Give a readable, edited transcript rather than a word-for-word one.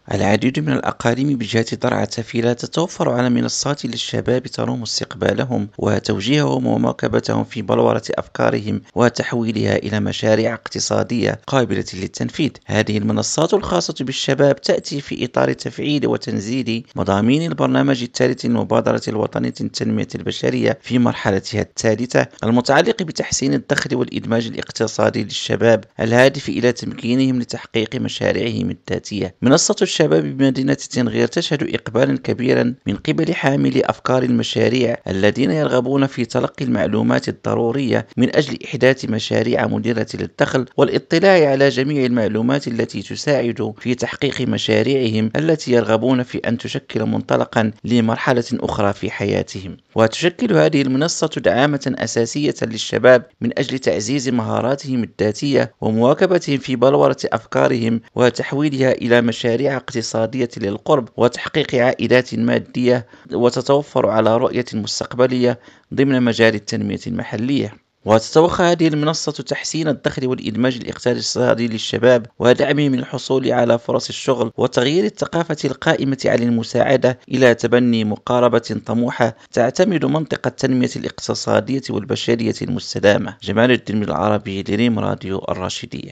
العديد من الأقاليم بجهة درعا سفينة تتوفر على منصات للشباب تروم استقبالهم وتوجيههم ومواكبتهم في بلورة أفكارهم وتحويلها إلى مشاريع اقتصادية قابلة للتنفيذ. هذه المنصات الخاصة بالشباب تأتي في إطار تفعيل وتنزيل مضامين البرنامج الثالث للمبادرة الوطنية للتنمية البشرية في مرحلتها الثالثة، المتعلق بتحسين الدخل والإدماج الاقتصادي للشباب الهادف إلى تمكينهم لتحقيق مشاريعهم الذاتية. منصة الشباب بمدينة تنغير تشهد إقبالا كبيرا من قبل حاملي أفكار المشاريع الذين يرغبون في تلقي المعلومات الضرورية من أجل إحداث مشاريع مديرة للدخل والاطلاع على جميع المعلومات التي تساعد في تحقيق مشاريعهم التي يرغبون في أن تشكل منطلقا لمرحلة أخرى في حياتهم. وتشكل هذه المنصة دعامة أساسية للشباب من أجل تعزيز مهاراتهم الذاتية ومواكبتهم في بلورة أفكارهم وتحويلها إلى مشاريع اقتصادية للقرب وتحقيق عائدات مادية، وتتوفر على رؤية مستقبلية ضمن مجال التنمية المحلية. وتتوخى هذه المنصة تحسين الدخل والإدماج الاقتصادي للشباب ودعمهم للحصول على فرص الشغل وتغيير الثقافة القائمة على المساعدة إلى تبني مقاربة طموحة تعتمد منطق التنمية الاقتصادية والبشرية المستدامة. جمال الدين العربي لريم راديو الراشدية.